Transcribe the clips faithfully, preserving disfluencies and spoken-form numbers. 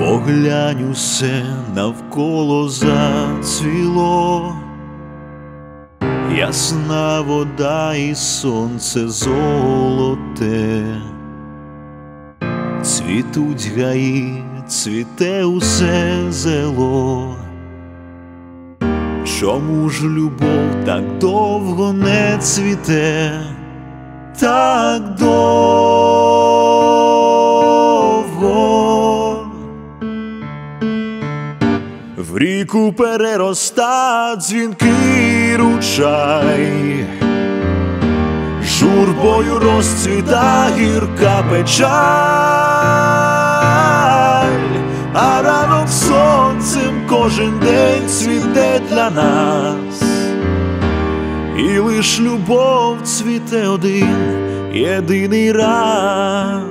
Поглянь, усе навколо зацвіло, ясна вода і сонце золоте. Цвітуть гаї, цвіте усе зело. Чому ж любов так довго не цвіте, так довго? В ріку перероста дзвінкий ручай, журбою розцвіта гірка печаль, а ранок сонцем кожен день цвіте для нас, і лиш любов цвіте один єдиний раз.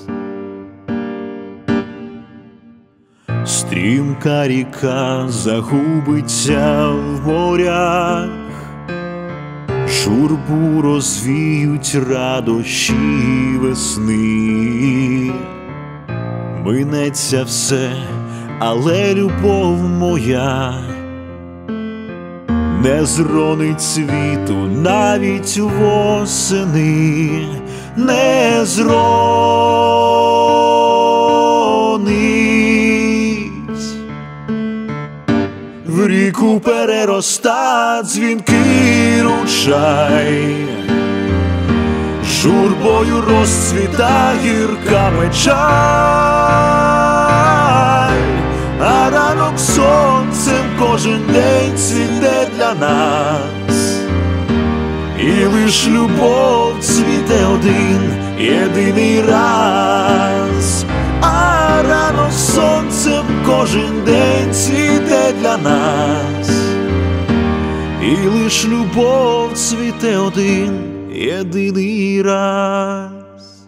Стрімка ріка загубиться в морях, журбу розвіють радощі весни. Минеться все, але любов моя не зронить світу навіть восени, не зронить. В ріку перероста дзвінкий ручай, журбою розцвіта гірка печаль, а ранок сонцем кожен день цвіте для нас, і лиш любов цвіте один єдиний раз, а ранок сонцем кожен день цвіте для нас, і лиш любов цвіте один єдиний раз.